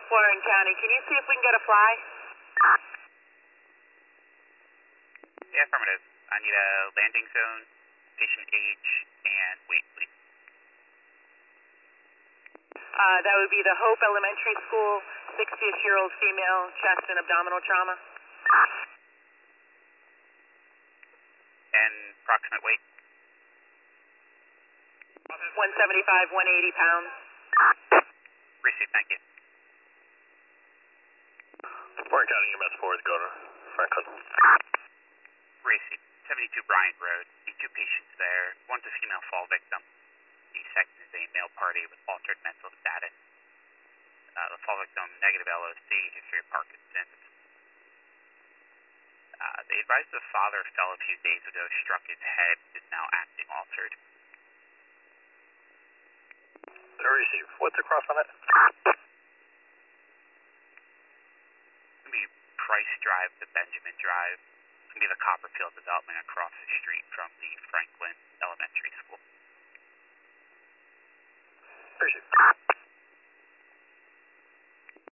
Warren County, can you see if we can get a fly? Yeah, affirmative. I need a landing zone, patient age, and weight, please. That would be the Hope Elementary School, 60-year-old female, chest and abdominal trauma. And approximate weight? 175, 180 pounds. Received, thank you. Warren County EMS 4 is going to Franklin. Received. 72 Bryant Road. The two patients there. One's a female fall victim. The second is a male party with altered mental status. The fall victim, negative LOC, history of Parkinson's. They advised the father fell a few days ago, struck his head, is now acting altered. Receive. What's across on it? It's going to be Price Drive to Benjamin Drive. It's going to be the Copperfield development across the street from the Franklin Elementary School.